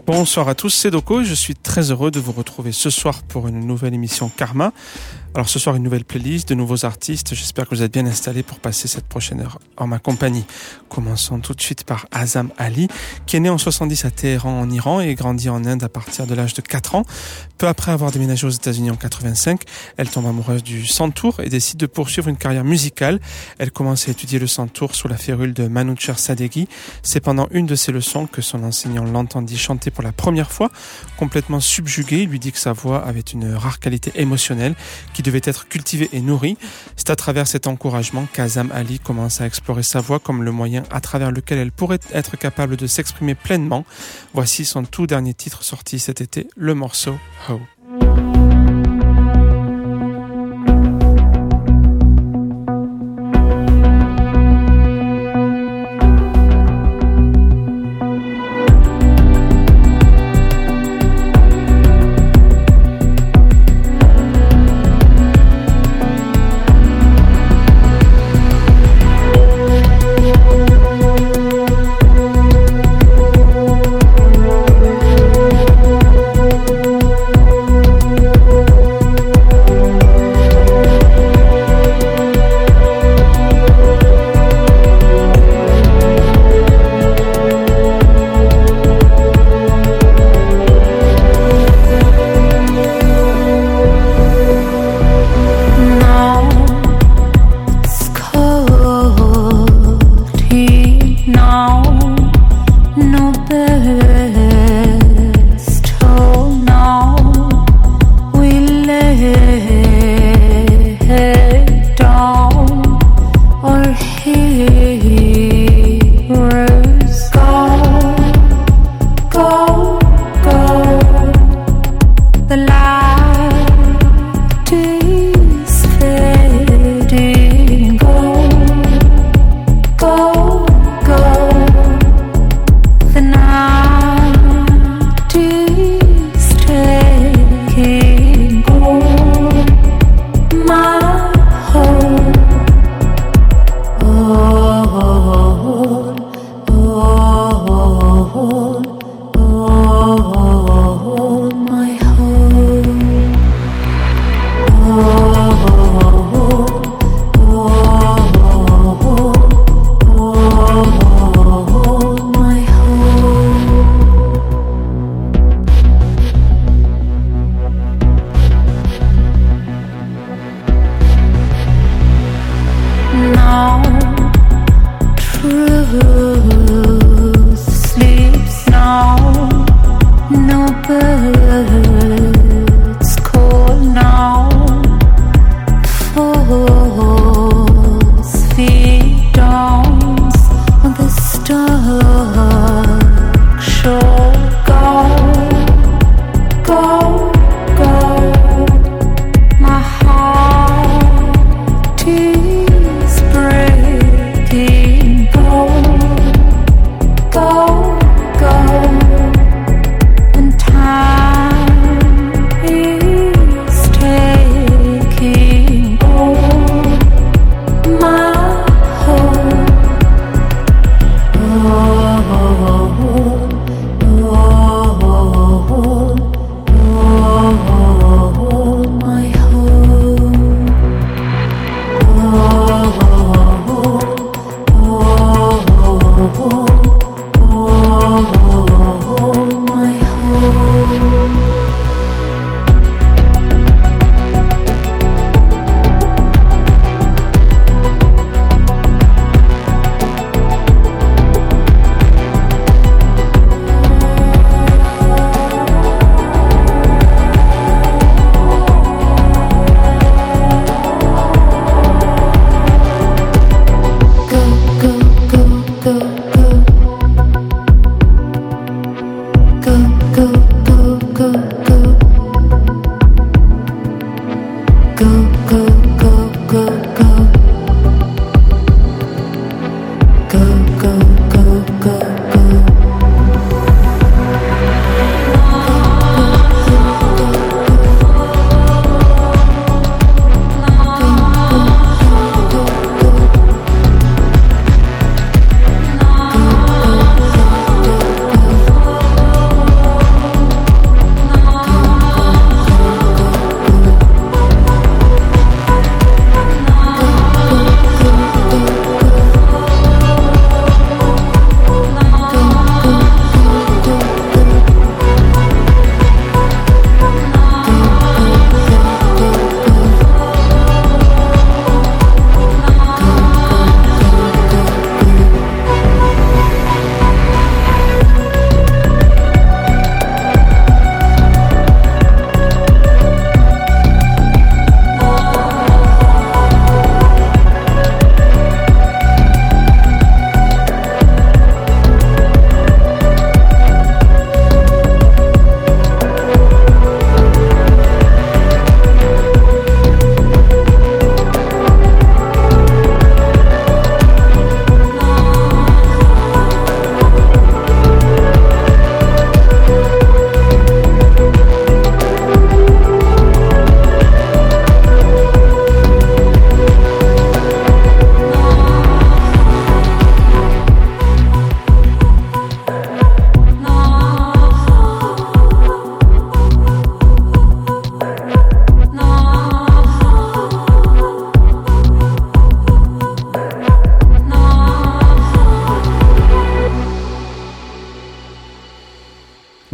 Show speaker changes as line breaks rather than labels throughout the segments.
Bonsoir à tous, c'est Doko et je suis très heureux de vous retrouver ce soir pour une nouvelle émission Karma. Alors ce soir, une nouvelle playlist, de nouveaux artistes. J'espère que vous êtes bien installés pour passer cette prochaine heure en ma compagnie. Commençons tout de suite par Azam Ali, qui est né en 70 à Téhéran en Iran et grandi en Inde à partir de l'âge de 4 ans. Peu après avoir déménagé aux États-Unis en 85, elle tombe amoureuse du santour et décide de poursuivre une carrière musicale. Elle commence à étudier le santour sous la férule de Manoucher Sadeghi. C'est pendant une de ses leçons que son enseignant l'entendit chanter pour la première fois. Complètement subjugué, il lui dit que sa voix avait une rare qualité émotionnelle qui devait être cultivée et nourrie. C'est à travers cet encouragement qu'Azam Ali commence à explorer sa voix comme le moyen à travers lequel elle pourrait être capable de s'exprimer pleinement. Voici son tout dernier titre sorti cet été, le morceau Ho.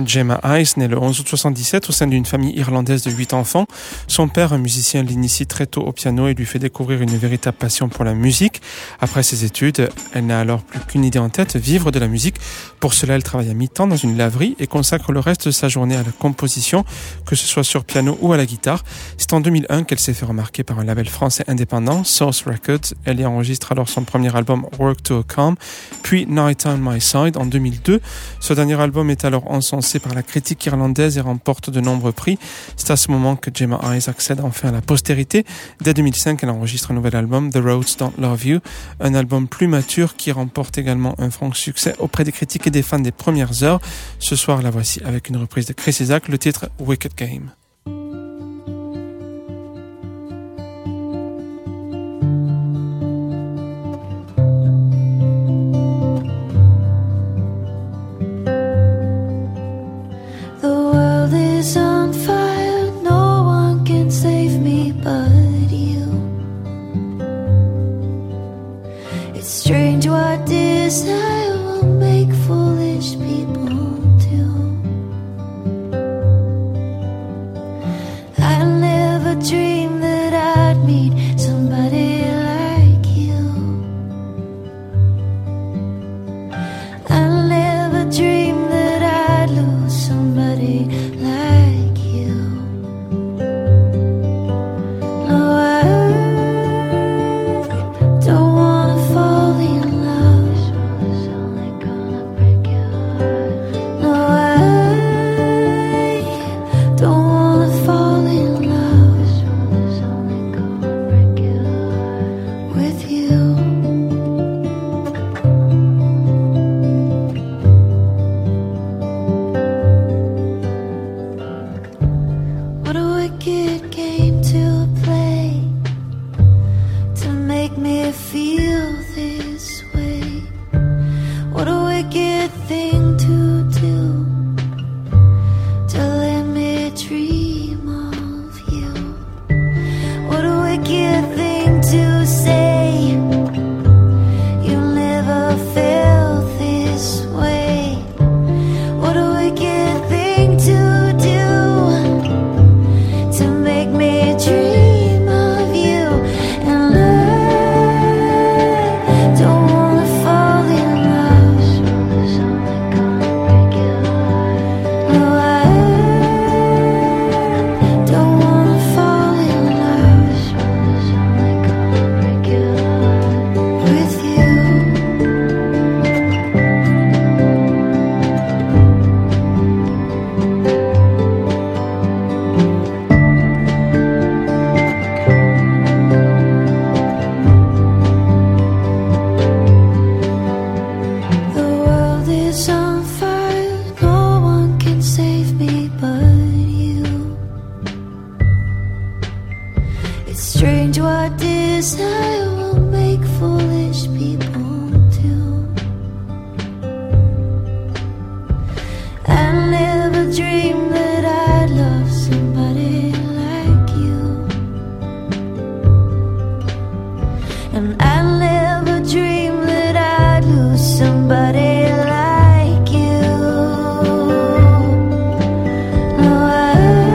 Gemma Hayes naît le 11 août 1977 au sein d'une famille irlandaise de 8 enfants. Son père, un musicien, l'initie très tôt au piano et lui fait découvrir une véritable passion pour la musique. Après ses études, elle n'a alors plus qu'une idée en tête, vivre de la musique. Pour cela, elle travaille à mi-temps dans une laverie et consacre le reste de sa journée à la composition, que ce soit sur piano ou à la guitare. C'est en 2001 qu'elle s'est fait remarquer par un label français indépendant, Source Records. Elle y enregistre alors son premier album Work to a Calm, puis Night on My Side en 2002. Ce dernier album est alors encensé par la critique irlandaise et remporte de nombreux prix. C'est à ce moment que Gemma Hayes accède enfin à la postérité. Dès 2005, elle enregistre un nouvel album, The Roads Don't Love You, un album plus mature qui remporte également un franc succès auprès des critiques et des fans des premières heures. Ce soir, la voici avec une reprise de Chris Isaak, le titre Wicked Game.
Strange what desire will make foolish people do. I never dreamed that I'd meet somebody like you. I never dreamed that I'd lose somebody like you. No, I don't wanna fall in love. It's only gonna break your heart. No, I don't wanna fall in love. It's only gonna break your heart with you. What a wicked game to play to make me feel this way. What a wicked thing to do to let me dream of you. What a wicked thing to say. You never felt this way. What a wicked thing to do to make me dream of you. And I don't wanna fall in love. It's only gonna break your heart. No, I don't wanna fall in love. It's only gonna break your heart with you. The world is on fire, no one can save me but you. It's strange what desire will make foolish people do. I never dreamed that I'd love somebody like you. And I never dreamed that I'd lose somebody like you. No, I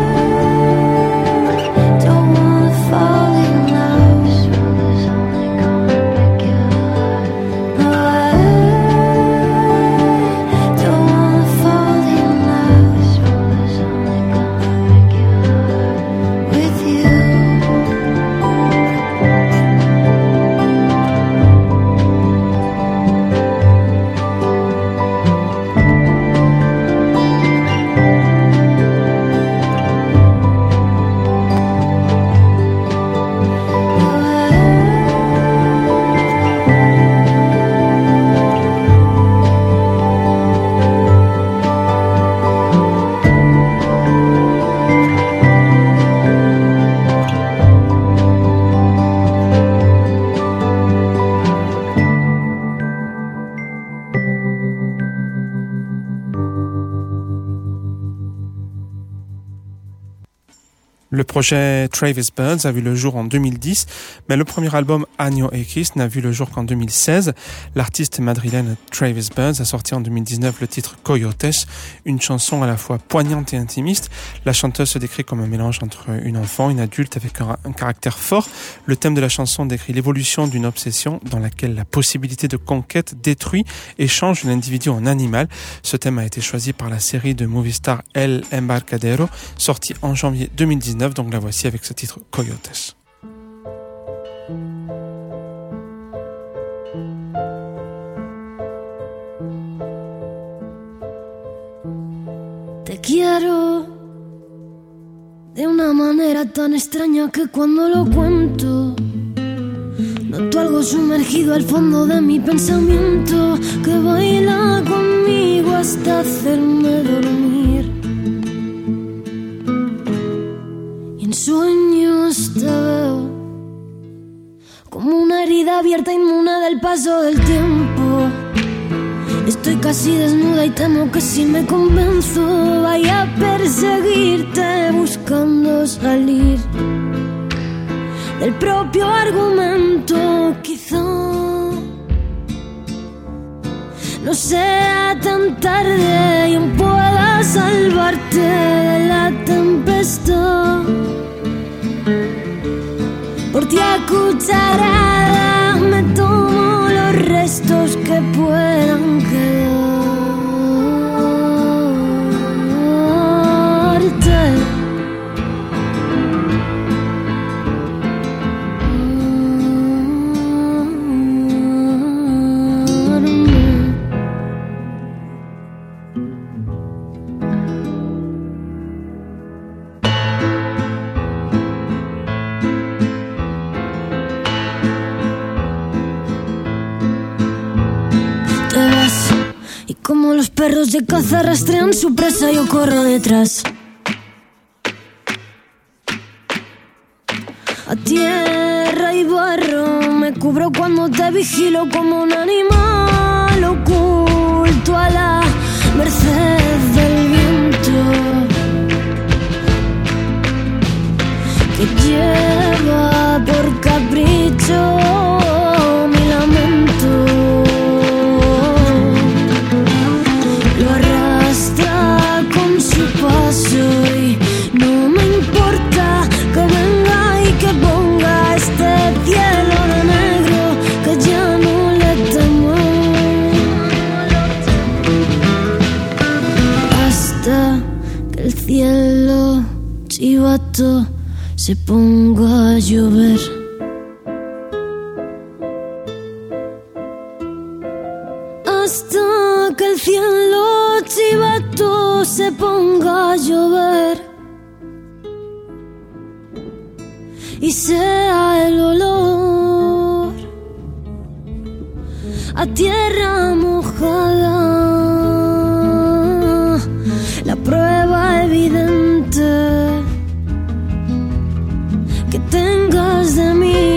don't wanna fall in love. It's only gonna break your heart. No, I don't wanna fall in love. It's only gonna break your heart with you.
Le projet Travis Burns a vu le jour en 2010, mais le premier album Año X n'a vu le jour qu'en 2016. L'artiste madrilène Travis Burns a sorti en 2019 le titre Coyotes, une chanson à la fois poignante et intimiste. La chanteuse se décrit comme un mélange entre une enfant et une adulte avec un caractère fort. Le thème de la chanson décrit l'évolution d'une obsession dans laquelle la possibilité de conquête détruit et change l'individu en animal. Ce thème a été choisi par la série de Movistar El Embarcadero, sortie en janvier 2019. Donc la voici avec ce titre Coyotes.
Te quiero de una manera tan extraña que cuando lo cuento noto algo sumergido al fondo de mi pensamiento que baila conmigo hasta hacerme dormir. Sueños te veo como una herida abierta inmune del paso del tiempo. Estoy casi desnuda y temo que si me convenzo vaya a perseguirte buscando salir del propio argumento. Quizá no sea tan tarde y aún pueda salvarte de la tempestad. Por ti a cucharada me tomo los restos que puedan quedarte. Como los perros de caza rastrean su presa, yo corro detrás. A tierra y barro me cubro cuando te vigilo como un animal oculto a la merced del viento que lleva por capricho mi lamento. Con su paso y no me importa que venga y que ponga este cielo de negro que ya no le temo hasta que el cielo chivato se ponga a llover. Hasta que el cielo chivato se ponga a llover y sea el olor a tierra mojada la prueba evidente que tengas de mí.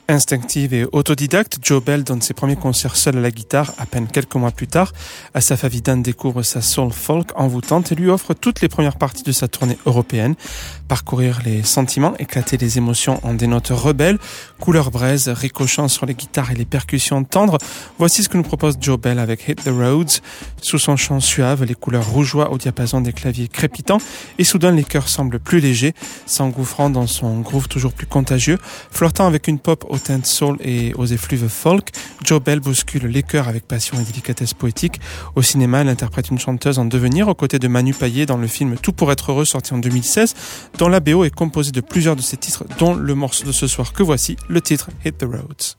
Instinctive et autodidacte, Joe Bell donne ses premiers concerts seul à la guitare à peine quelques mois plus tard. Asaf Avidan découvre sa soul folk envoûtante et lui offre toutes les premières parties de sa tournée européenne. Parcourir les sentiments, éclater les émotions en des notes rebelles, couleur braise, ricochant sur les guitares et les percussions tendres. Voici ce que nous propose Joe Bell avec Hit the Roads. Sous son chant suave, les couleurs rougeoient au diapason des claviers crépitants et soudain les chœurs semblent plus légers, s'engouffrant dans son groove toujours plus contagieux. Flirtant avec une pop aux teintes soul et aux effluves folk, Joe Bell bouscule les chœurs avec passion et délicatesse poétique. Au cinéma, elle interprète une chanteuse en devenir aux côtés de Manu Payet dans le film Tout pour être heureux sorti en 2016, dont la BO est composée de plusieurs de ses titres, dont le morceau de ce soir que voici, le titre Hit the Roads.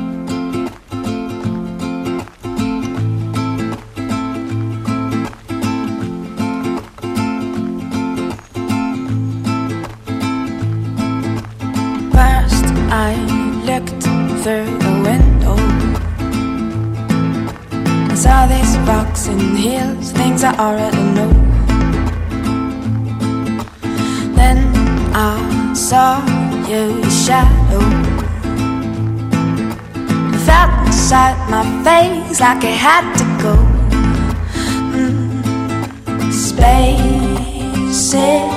First I looked through the window, I saw these rocks and hills, things I already know. Then I saw your shadow, I felt inside my face like it had to go. Spaces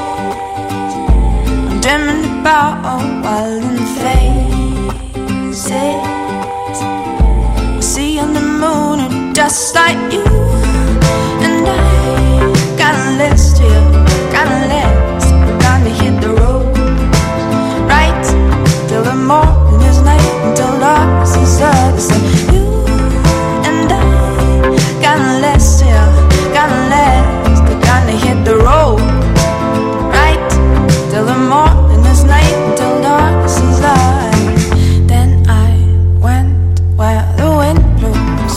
I'm dreaming about while in phases, seeing the moon and just like you. And I got a list here, got a list, gonna hit the road right till the morning is night, until dark sees us. And you and I got a list here, got a list, gonna hit the road right till the morning is night, until dark sees light. Then I went where the wind blows,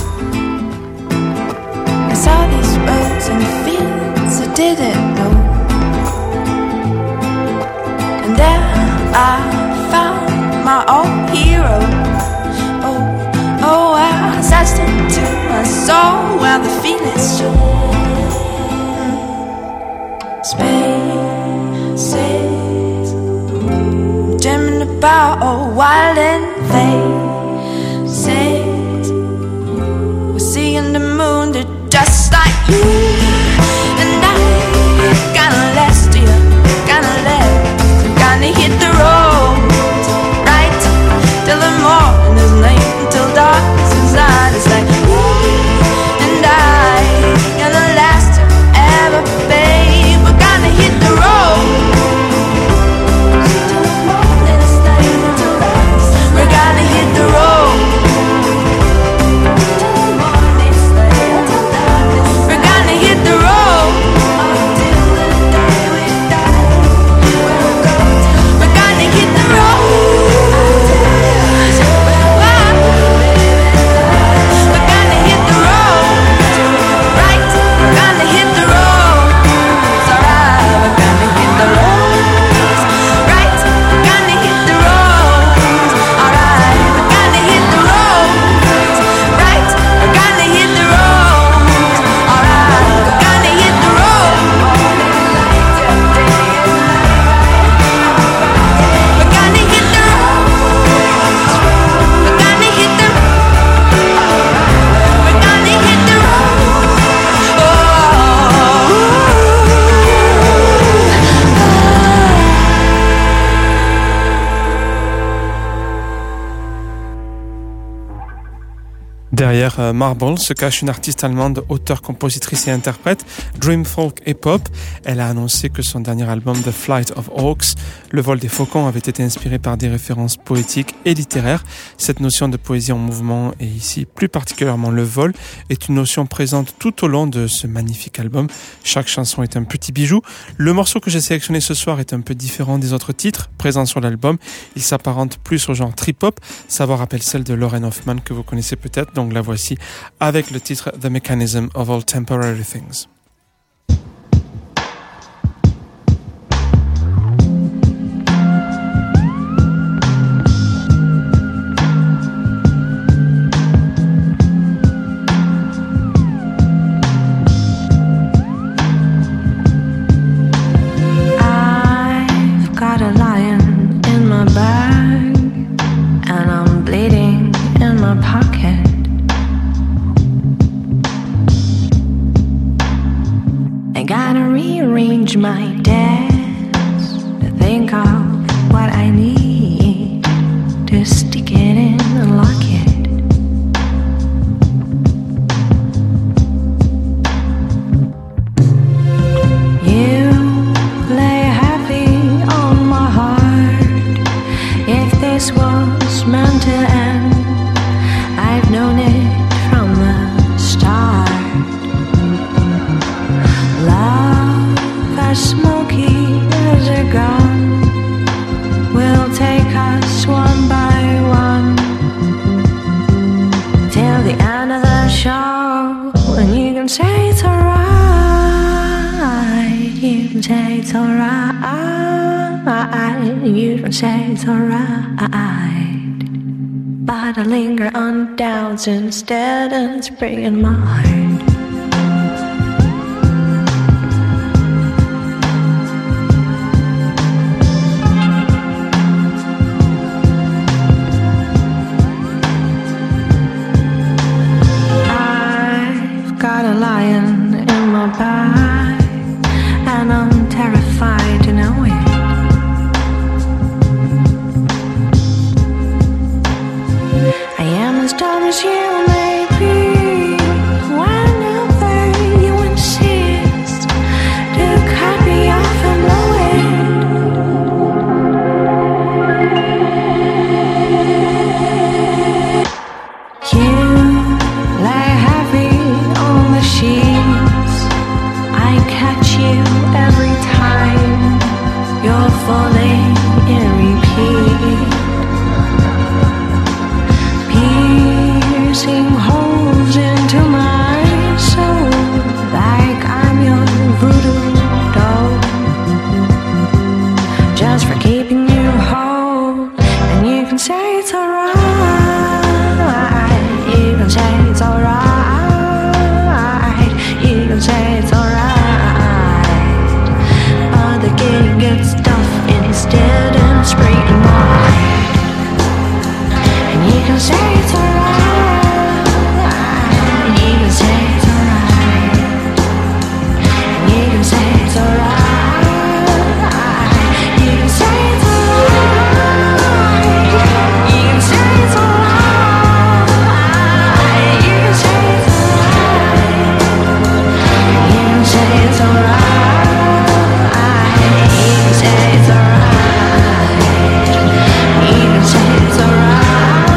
I saw these roads and fields I didn't know. And there I found my own hero. Oh, I searched into my soul where the feelings show. Spaces dreaming about wild and faces, we're seeing the moon just like you. And I got a last year, got a last, gonna hit the road right till the morning is night, until dark is night. It's like you and I gonna last forever, babe. We're gonna hit the road till the morning is night, until dark. We're gonna hit the road till the morning is night, until dark. We're gonna hit the road until the day we die. We're gonna hit the road. We're gonna hit the road, right? We're gonna hit the road. It's alright. We're gonna hit the road, right? We're gonna hit the road. Alright. We're gonna hit the road, right? We're gonna hit the road. Alright. We're gonna hit the road. We're gonna hit the road. We're gonna hit the road. We're gonna hit the road.
Derrière Marble se cache une artiste allemande, auteure, compositrice et interprète, dream folk et pop. Elle a annoncé que son dernier album The Flight of Hawks, Le vol des faucons, avait été inspiré par des références poétiques et littéraires. Cette notion de poésie en mouvement, et ici plus particulièrement le vol, est une notion présente tout au long de ce magnifique album. Chaque chanson est un petit bijou. Le morceau que j'ai sélectionné ce soir est un peu différent des autres titres présents sur l'album. Il s'apparente plus au genre trip-hop. Sa voix rappelle celle de Lauren Hoffman que vous connaissez peut-être, donc la voici avec le titre The Mechanism of All Temporary Things.
I've got a lion in my bag, and I'm my pocket. I gotta rearrange my desk to think of what I need to stick it in and lock it. You lay heavy on my heart. If this was meant to end, I've known it from the start. Love as smoky as a gun will take us one by one till the end of the show. And you can say it's alright, you can say it's alright, you can say it's alright. But I linger on doubts instead, and it's breaking my heart. Got a lion in my bag, and I'm terrified to know it. I am as dumb as you may be. Whenever you insist to cut me off and know it. You lay heavy on the sheets. I catch you every time you're falling in repeat. Piercing holes into my soul like I'm your voodoo doll, just for keeping you whole. And you can say it's alright, you can say it's alright, you can say it's alright. But the getting gets tough instead, and it's breaking my heart. And you can say it's alright, you can say it's alright, you can say it's alright, you can say it's alright, you can say it's alright, you can say it's alright, you can say it's alright, you can say it's alright, you can say it's alright.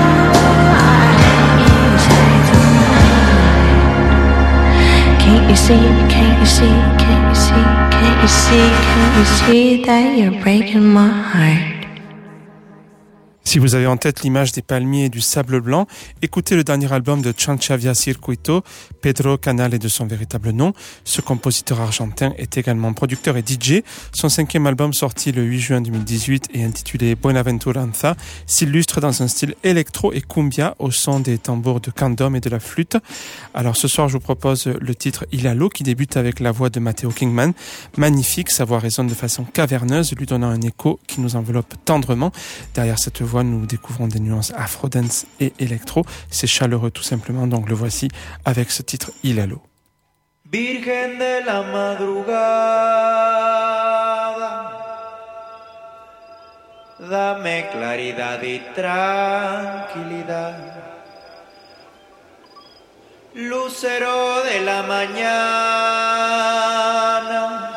Can't you see, can't you see, can't you see, can't you see, can't you see that you're breaking my heart?
Si vous avez en tête l'image des palmiers et du sable blanc, écoutez le dernier album de Chanchavia Circuito. Pedro Canal est de son véritable nom. Ce compositeur argentin est également producteur et DJ. Son 5e album, sorti le 8 juin 2018 et intitulé Buenaventuranza, s'illustre dans un style électro et cumbia au son des tambours de candombe et de la flûte. Alors ce soir, je vous propose le titre Ilalo qui débute avec la voix de Matteo Kingman. Magnifique, sa voix résonne de façon caverneuse, lui donnant un écho qui nous enveloppe tendrement. Derrière cette voix, nous découvrons des nuances afro-dance et électro. C'est chaleureux tout simplement, donc le voici avec ce titre Ilalo.
Virgen de la madrugada, dame claridad y tranquilidad. Lucero de la mañana,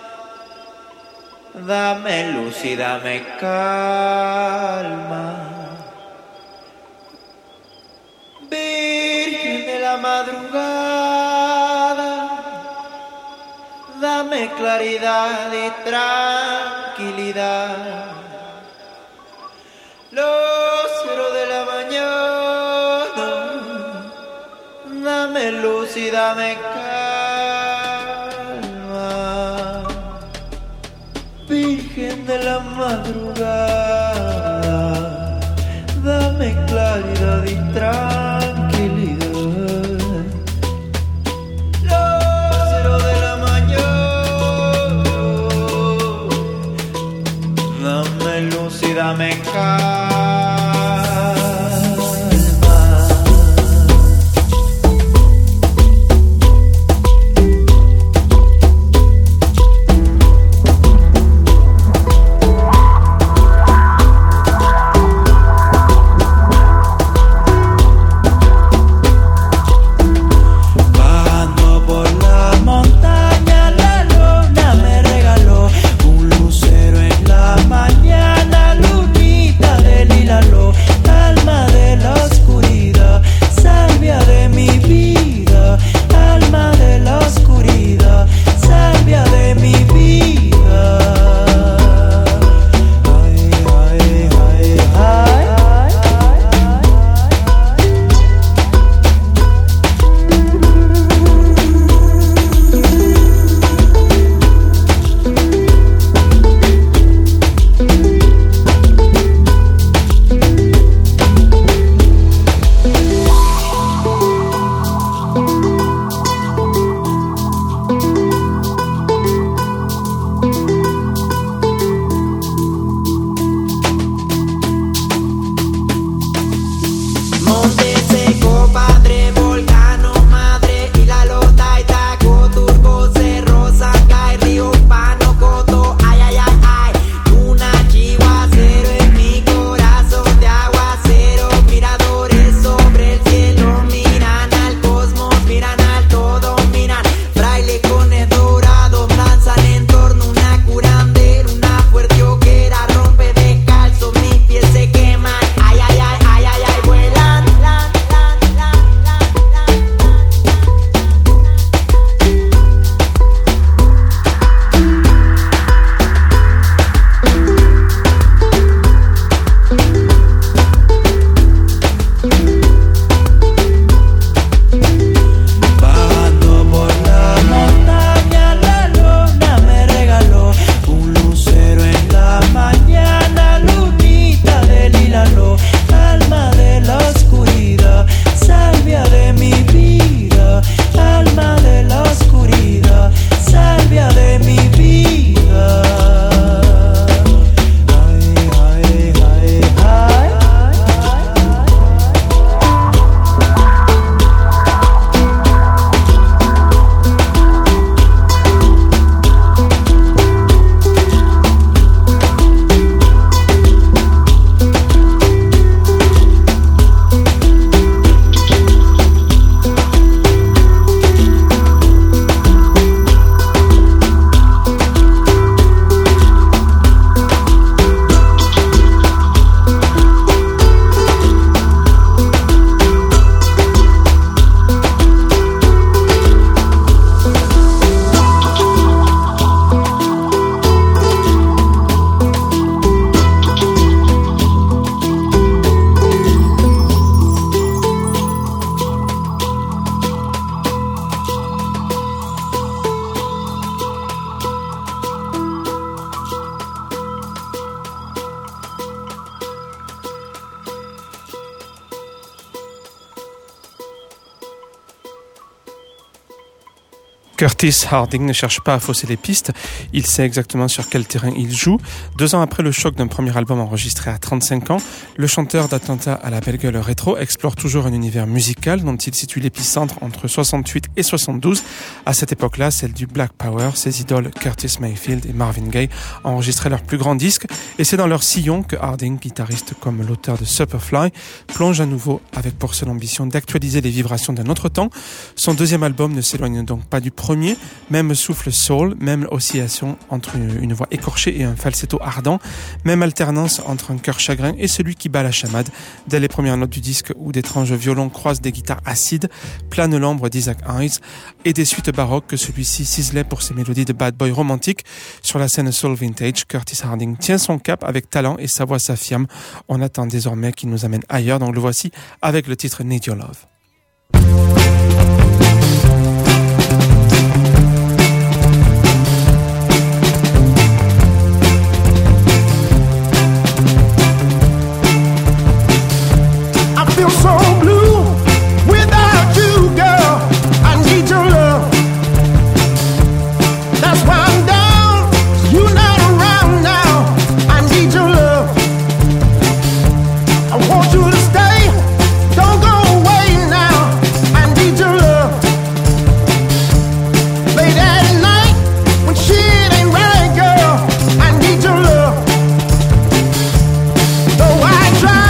dame luz y dame calma. Virgen de la madrugada, dame claridad y tranquilidad. Lucero de la mañana, dame luz y dame calma. Virgen de la madrugada, dame claridad y tranquilidad. Lucero de la mañana, dame luz y dame calma.
Curtis Harding ne cherche pas à fausser les pistes, il sait exactement sur quel terrain il joue. 2 ans après le choc d'un premier album enregistré à 35 ans, le chanteur d'Atlanta à la belle gueule rétro explore toujours un univers musical dont il situe l'épicentre entre 68 et 72. À cette époque-là, celle du Black Power, ses idoles Curtis Mayfield et Marvin Gaye enregistraient leurs plus grands disques et c'est dans leur sillon que Harding, guitariste comme l'auteur de Superfly, plonge à nouveau avec pour seule ambition d'actualiser les vibrations d'un autre temps. Son deuxième album ne s'éloigne donc pas du premier, même souffle soul, même oscillation entre une voix écorchée et un falsetto ardent, même alternance entre un cœur chagrin et celui qui bat la chamade. Dès les premières notes du disque où d'étranges violons croisent des guitares acides, plane l'ombre d'Isaac Hayes et des suites baroques que celui-ci ciselait pour ses mélodies de bad boy romantique. Sur la scène soul vintage, Curtis Harding tient son cap avec talent et sa voix s'affirme. On attend désormais qu'il nous amène ailleurs, donc le voici avec le titre Need Your Love.
So blue without you, girl. I need your love. That's why I'm down. You're not around now. I need your love. I want you to stay. Don't go away now. I need your love. Late at night when shit ain't right, girl. I need your love. Though I try.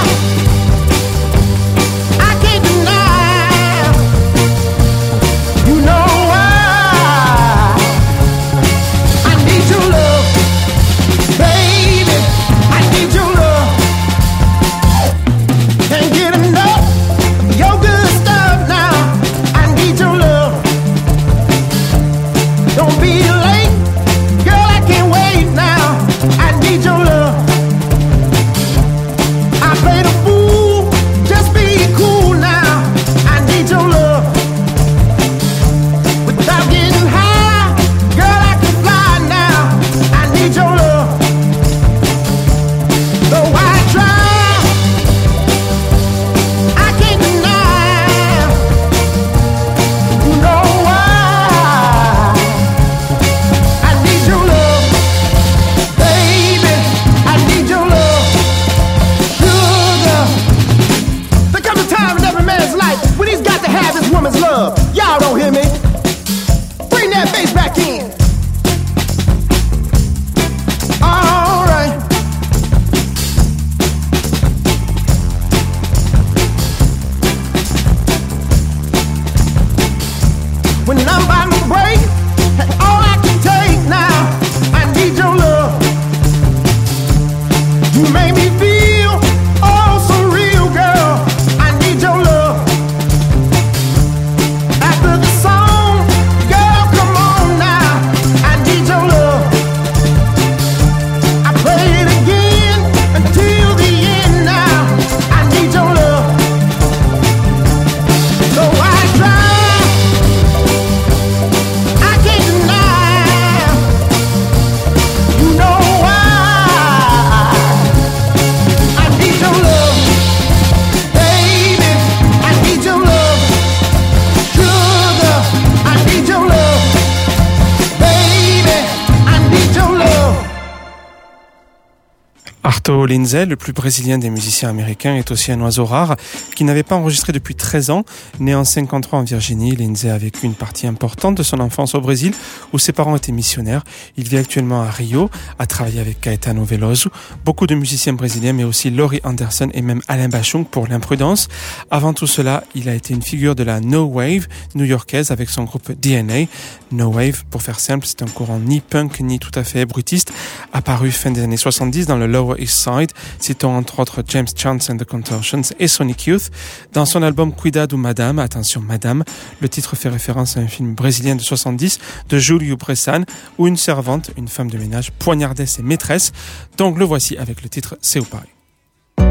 Arto Lindsay, le plus brésilien des musiciens américains, est aussi un oiseau rare qui n'avait pas enregistré depuis 13 ans. Né en 53 en Virginie, Lindsay a vécu une partie importante de son enfance au Brésil où ses parents étaient missionnaires. Il vit actuellement à Rio, a travaillé avec Caetano Veloso, beaucoup de musiciens brésiliens mais aussi Laurie Anderson et même Alain Bachung pour l'imprudence. Avant tout cela, il a été une figure de la No Wave new-yorkaise avec son groupe DNA. No Wave, pour faire simple, c'est un courant ni punk ni tout à fait brutiste, apparu fin des années 70 dans le Lower East Side, citant entre autres James Chance and the Contortions et Sonic Youth. Dans son album Cuidado Madame, attention Madame, le titre fait référence à un film brésilien de 70 de Júlio Bressan où une servante, une femme de ménage, poignardait ses maîtresses. Donc le voici avec le titre Seu Pai.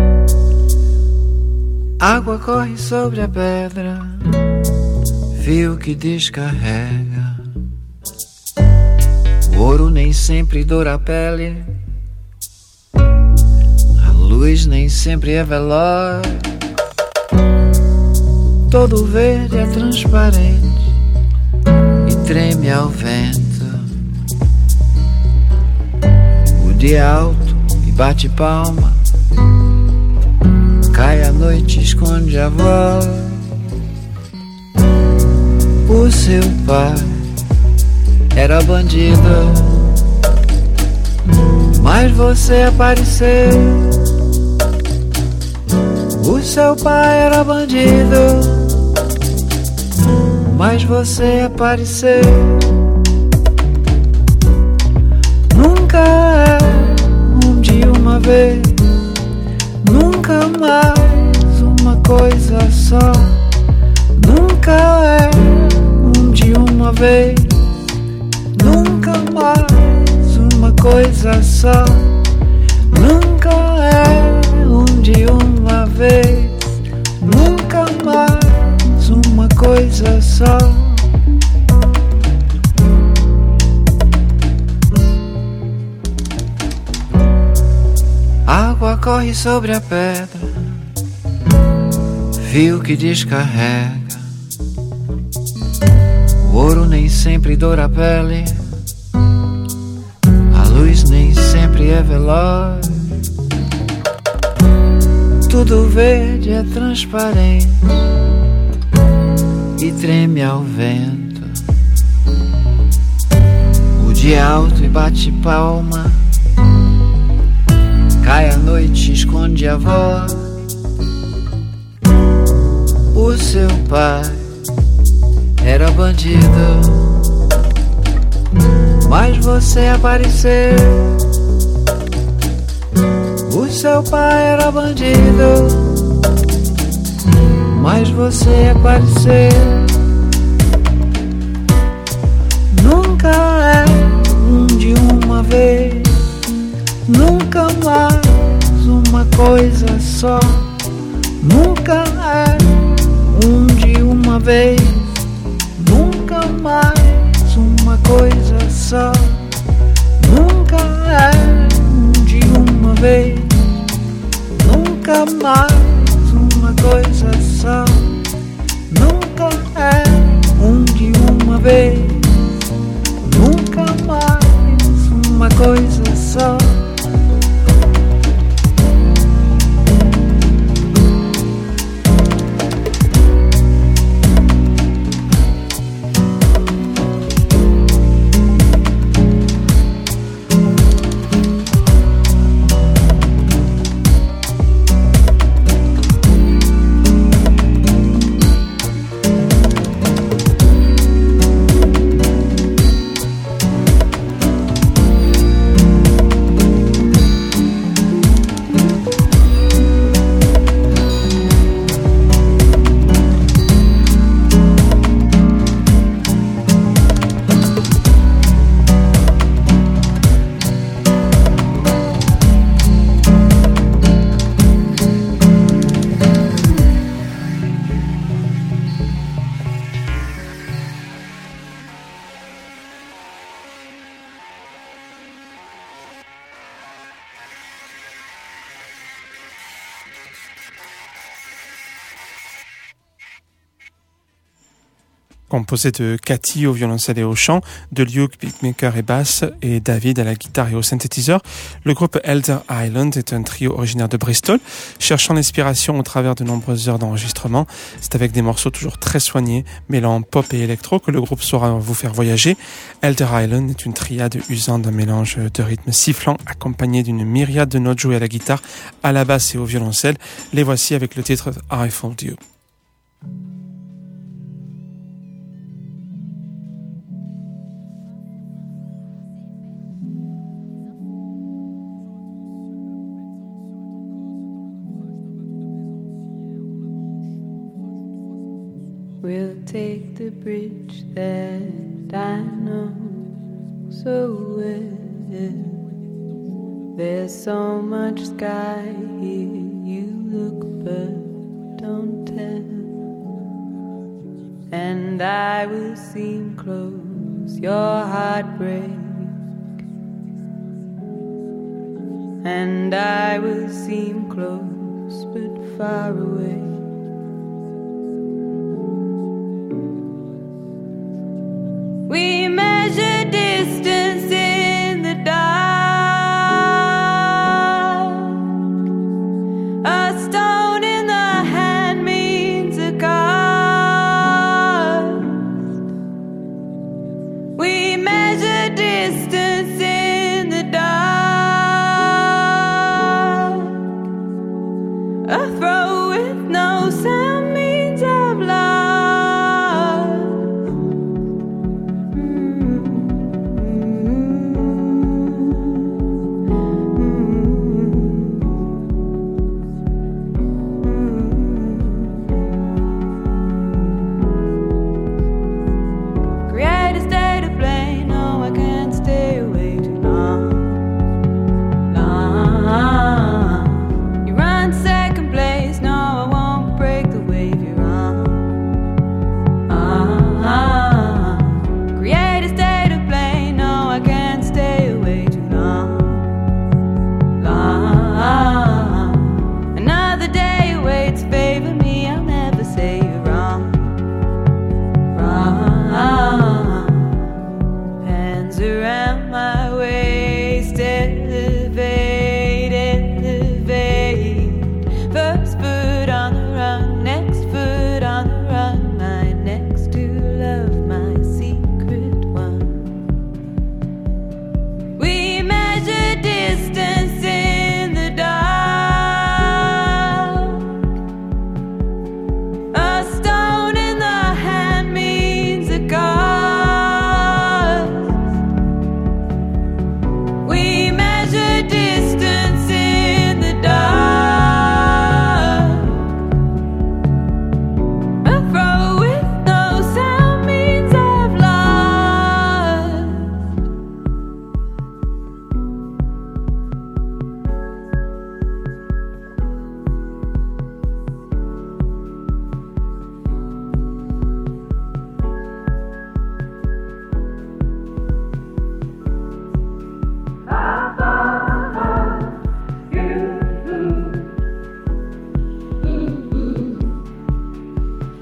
Água corre sobre a pedra, fio que descarrega. O ouro nem sempre doura a pele, a luz nem sempre é veloz. Todo verde é transparente e treme ao vento. O dia alto e bate palma, cai a noite, esconde a voz. O seu pai era bandido, mas você apareceu. O seu pai era bandido, mas você apareceu. Nunca é de uma vez, nunca mais uma coisa só. Nunca é de uma vez, nunca mais uma coisa só. Nunca é de uma vez, nunca mais uma coisa só. Água corre sobre a pedra, fio que descarrega. O ouro nem sempre doura a pele, a luz nem sempre é veloz. Tudo verde é transparente e treme ao vento. O dia é alto e bate palma, cai a noite, esconde a voz. O seu pai era bandido, mas você apareceu. O seu pai era bandido, mas você apareceu. Nunca é de uma vez, nunca mais uma coisa só. Nunca é de uma vez, nunca mais uma coisa só. Nunca é de uma vez, nunca mais uma coisa só. Nunca é de uma vez, nunca mais uma coisa só.
Composé de Cathy au violoncelle et au chant, de Luke, beatmaker et basse, et David à la guitare et au synthétiseur, le groupe Elder Island est un trio originaire de Bristol, cherchant l'inspiration au travers de nombreuses heures d'enregistrement. C'est avec des morceaux toujours très soignés, mêlant pop et électro, que le groupe saura vous faire voyager. Elder Island est une triade usant d'un mélange de rythmes sifflants accompagné d'une myriade de notes jouées à la guitare, à la basse et au violoncelle. Les voici avec le titre I Found You.
We'll take the bridge that I know so well. There's so much sky here, you look but don't tell. And I will seem close, your heart break. And I will seem close but far away. We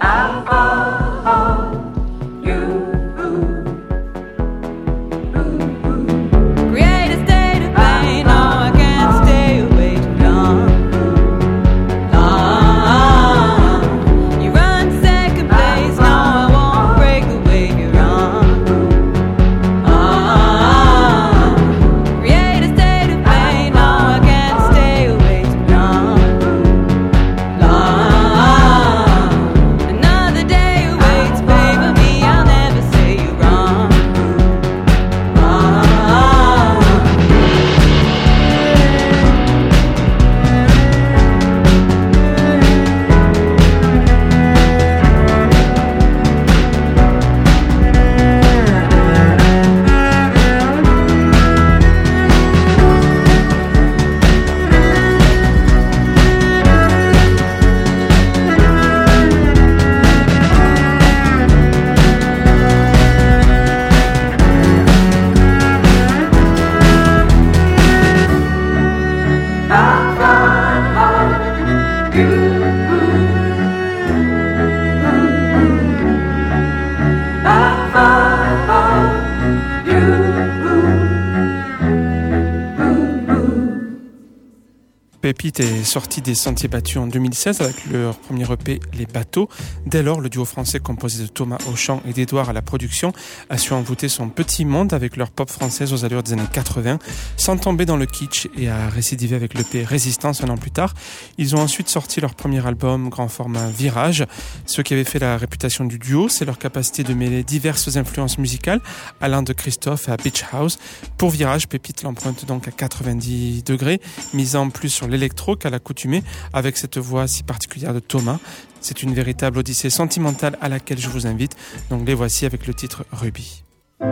Pépite est sorti des Sentiers Battus en 2016 avec leur premier EP Les Bateaux. Dès lors, le duo français composé de Thomas au chant et d'Edouard à la production a su envoûter son petit monde avec leur pop française aux allures des années 80, sans tomber dans le kitsch, et a récidivé avec l'EP Résistance un an plus tard. Ils ont ensuite sorti leur premier album grand format Virage. Ce qui avait fait la réputation du duo, c'est leur capacité de mêler diverses influences musicales, allant de Christophe à Beach House. Pour Virage, Pépite l'emprunte donc à 90 degrés, misant plus sur l'électro qu'à l'accoutumée, avec cette voix si particulière de Thomas. C'est une véritable odyssée sentimentale à laquelle je vous invite. Donc les voici avec le titre Ruby.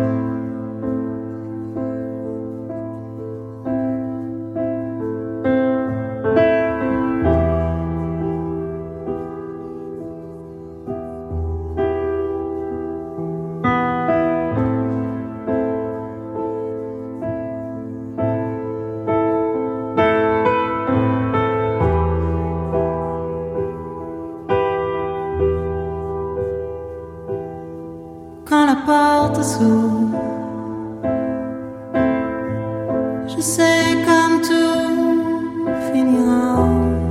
Quand la porte s'ouvre, je sais comme tout finira.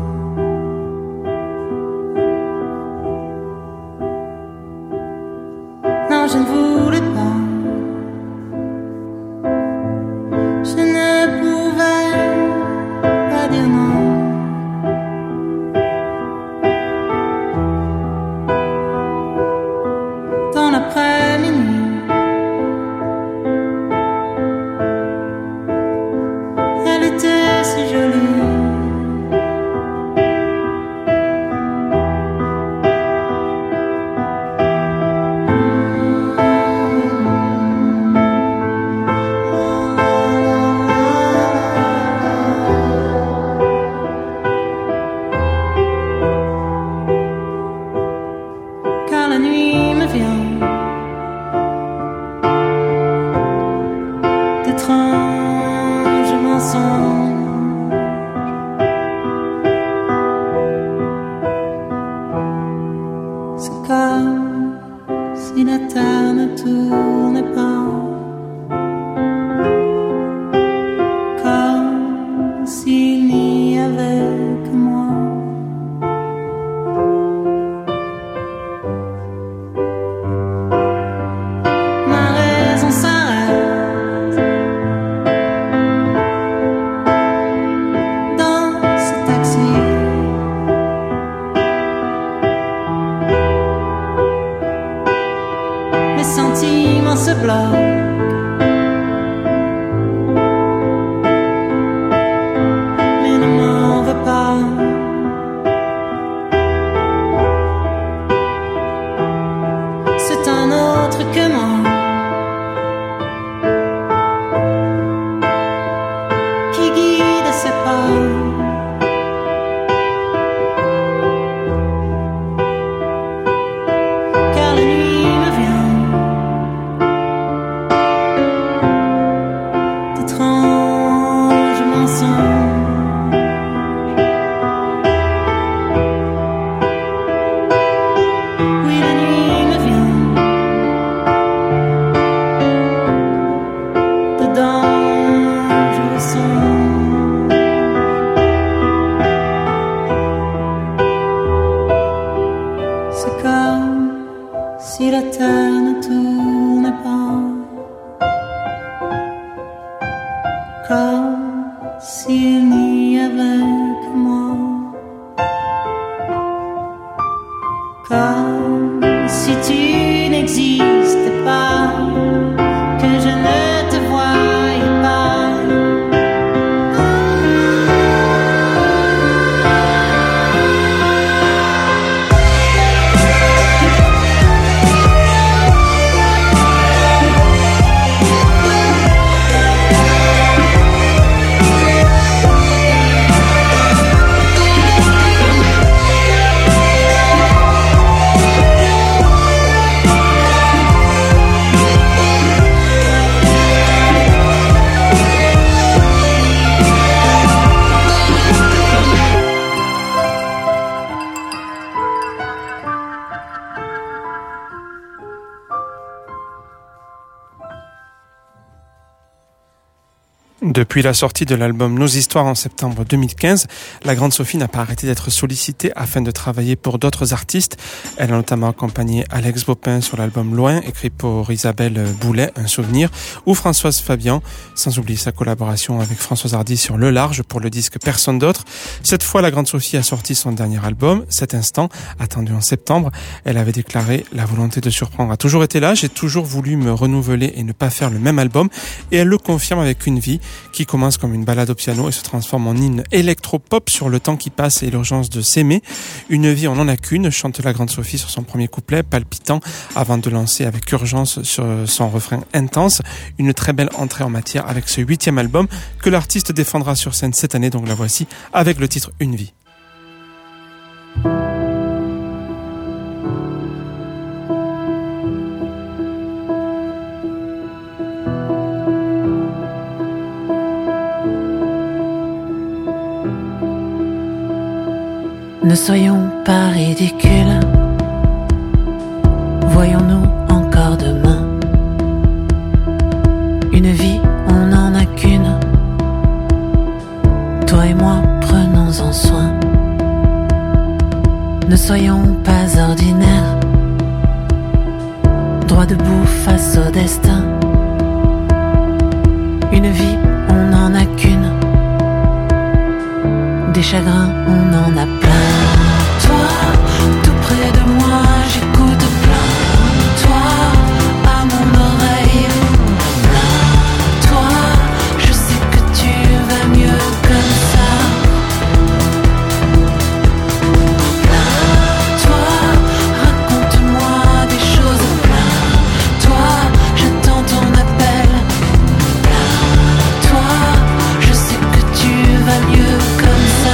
Non, je ne voulais pas, je ne pouvais pas dire non. Dans l'après-midi, elle était si jolie. Car la nuit me vient d'étranges mensonges. C'est comme si la terre ne tournait pas, comme s'il n'y avait que moi. Ma raison s'arrête dans ce taxi. Mes sentiments se bloquent. Mais ne m'en veux pas. C'est un autre que moi qui guide ses pas. Car la nuit me vient C'est comme si la terre ne tournait pas, comme s'il n'y avait que moi, comme si tu n'existais pas, que je ne te voyais pas.
Depuis la sortie de l'album Nos Histoires en septembre 2015, la Grande Sophie n'a pas arrêté d'être sollicitée afin de travailler pour d'autres artistes. Elle a notamment accompagné Alex Bopin sur l'album Loin, écrit pour Isabelle Boulet, Un souvenir, ou Françoise Fabian, sans oublier sa collaboration avec Françoise Hardy sur Le Large pour le disque Personne d'autre. Cette fois, la Grande Sophie a sorti son dernier album, Cet instant, attendu en septembre. Elle avait déclaré « La volonté de surprendre a toujours été là, j'ai toujours voulu me renouveler et ne pas faire le même album ». Et elle le confirme avec Une vie, qui commence comme une balade au piano et se transforme en hymne électro-pop sur le temps qui passe et l'urgence de s'aimer. Une vie, on n'en a qu'une, chante la Grande Sophie sur son premier couplet, palpitant, avant de lancer avec urgence sur son refrain intense. Une très belle entrée en matière avec ce 8e album que l'artiste défendra sur scène cette année, donc la voici, avec le titre Une vie.
Ne soyons pas ridicules, voyons-nous encore demain. Une vie, on n'en a qu'une. Toi et moi, prenons-en soin. Ne soyons pas ordinaires, droit debout face au destin. Une vie, on n'en a qu'une. Des chagrins, on en a plein. Toi, tout près de moi, j'écoute plein. Toi, à mon oreille, plein. Toi, je sais que tu vas mieux comme ça. Plein. Toi, raconte-moi des choses plein. Toi, j'attends ton appel. Plein. Toi, je sais que tu vas mieux comme ça.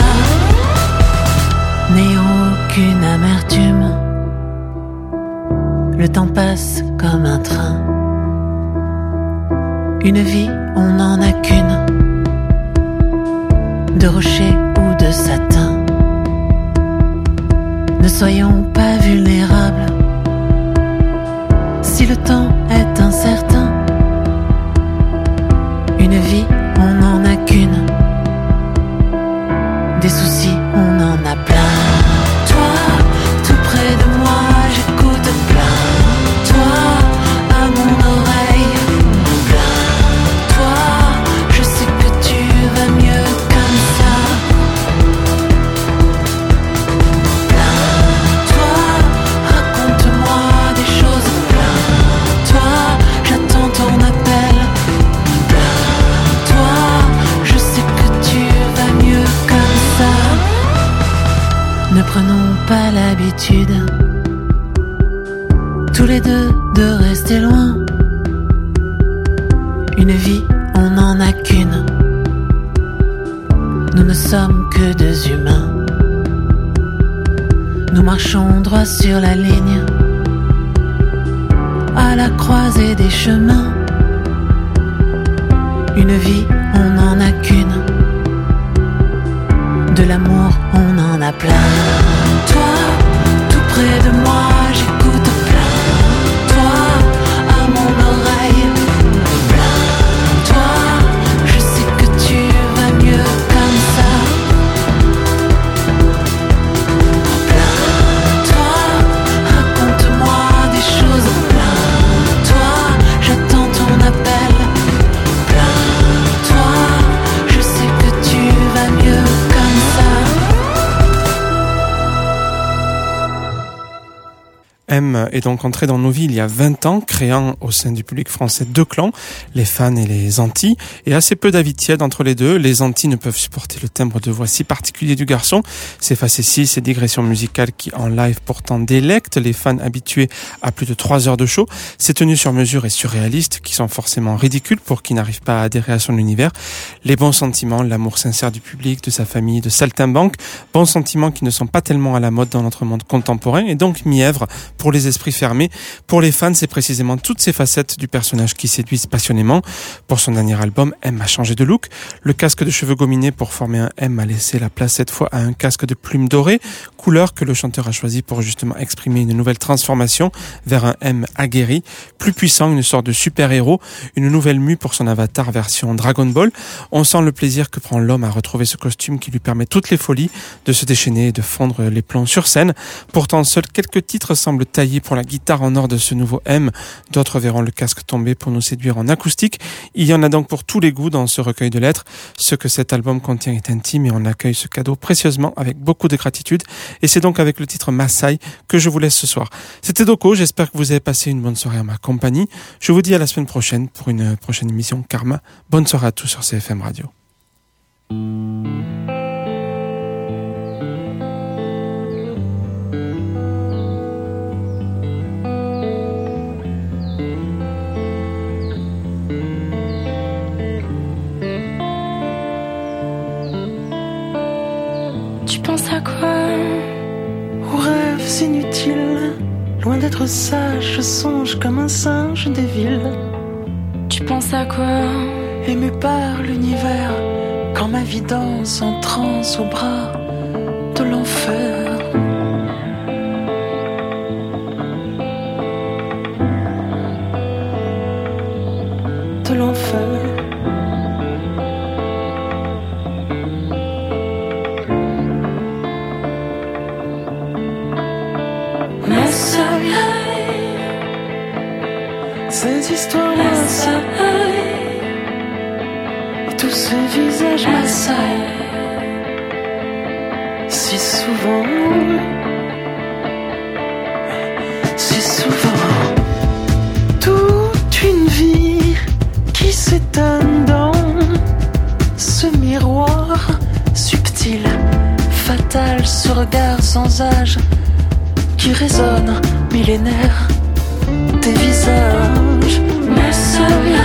N'ayons aucune amertume, le temps passe comme un train. Une vie, on n'en a qu'une, de rocher ou de satin. Ne soyons pas vulnérables, si le temps est incertain. Une vie, on n'en a qu'une, des soucis, on en a plein. Toi, tout près de moi, j'écoute plein. Toi, à mon oreille, plein. Toi, je sais que tu vas mieux comme ça. Plein. Toi, raconte-moi des choses plein. Toi, j'attends ton appel. Plein. Toi, je sais que tu vas mieux comme ça. Ne prenons pas l'habitude, tous les deux, de rester loin. Une vie, on n'en a qu'une. Nous ne sommes que deux humains. Nous marchons droit sur la ligne, à la croisée des chemins. Une vie, on n'en a qu'une. De l'amour, on en a plein. Toi, tout près de moi, j'écoute plein. Toi, à mon oreille, plein. Toi, je sais que tu vas mieux comme ça. Plein. Toi,
M est donc entré dans nos vies il y a 20 ans, créant au sein du public français deux clans, les fans et les antis, et assez peu d'avis tièdes entre les deux. Les antis ne peuvent supporter le timbre de voix si particulier du garçon, ses facéties, ses digressions musicales qui en live pourtant délectent les fans habitués à plus de 3 heures de show, ses tenues sur mesure et surréalistes qui sont forcément ridicules pour qui n'arrivent pas à adhérer à son univers, les bons sentiments, l'amour sincère du public, de sa famille, de saltimbanque, bons sentiments qui ne sont pas tellement à la mode dans notre monde contemporain et donc mièvres pour les esprits fermés. Pour les fans, c'est précisément toutes ces facettes du personnage qui séduisent passionnément. Pour son dernier album, M a changé de look. Le casque de cheveux gominés pour former un M a laissé la place cette fois à un casque de plumes dorées, couleur que le chanteur a choisi pour justement exprimer une nouvelle transformation vers un M aguerri, plus puissant, une sorte de super-héros, une nouvelle mue pour son avatar version Dragon Ball. On sent le plaisir que prend l'homme à retrouver ce costume qui lui permet toutes les folies de se déchaîner et de fondre les plombs sur scène. Pourtant, seuls quelques titres semblent taillés pour la guitare en or de ce nouveau M. D'autres verront le casque tomber pour nous séduire en acoustique. Il y en a donc pour tous les goûts dans ce recueil de lettres. Ce que cet album contient est intime et on accueille ce cadeau précieusement avec beaucoup de gratitude. Et c'est donc avec le titre Maasai que je vous laisse ce soir. C'était Doko, j'espère que vous avez passé une bonne soirée en ma compagnie. Je vous dis à la semaine prochaine pour une prochaine émission Karma. Bonne soirée à tous sur CFM Radio.
Tu penses à quoi?
Aux rêves inutiles. Loin d'être sage, je songe comme un singe des villes.
Tu penses à quoi?
Ému par l'univers, quand ma vie danse en transe au bras de l'enfer. De l'enfer. Ces histoires Maasai et tous ces visages Maasai, si souvent, toute une vie qui s'étonne dans ce miroir subtil, fatal, ce regard sans âge qui résonne millénaire. Des visages Maasai,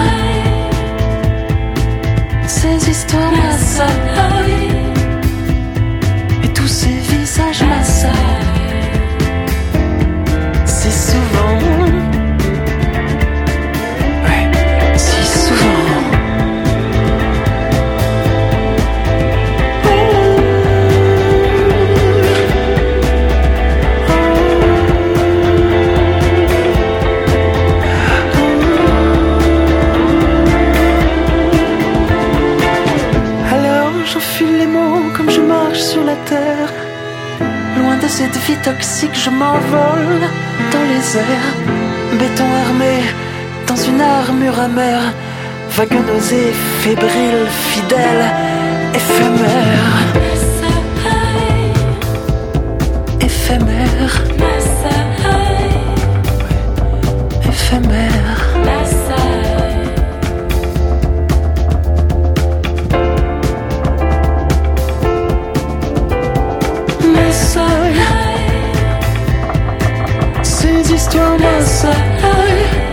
ces histoires Maasai et tous ces visages Maasai, si souvent, ouais, si souvent. Sur la terre, loin de cette vie toxique, je m'envole dans les airs, béton armé dans une armure amère, vague nausée, fébrile, fidèle, éphémère, éphémère, éphémère. Ces histoires Maasai.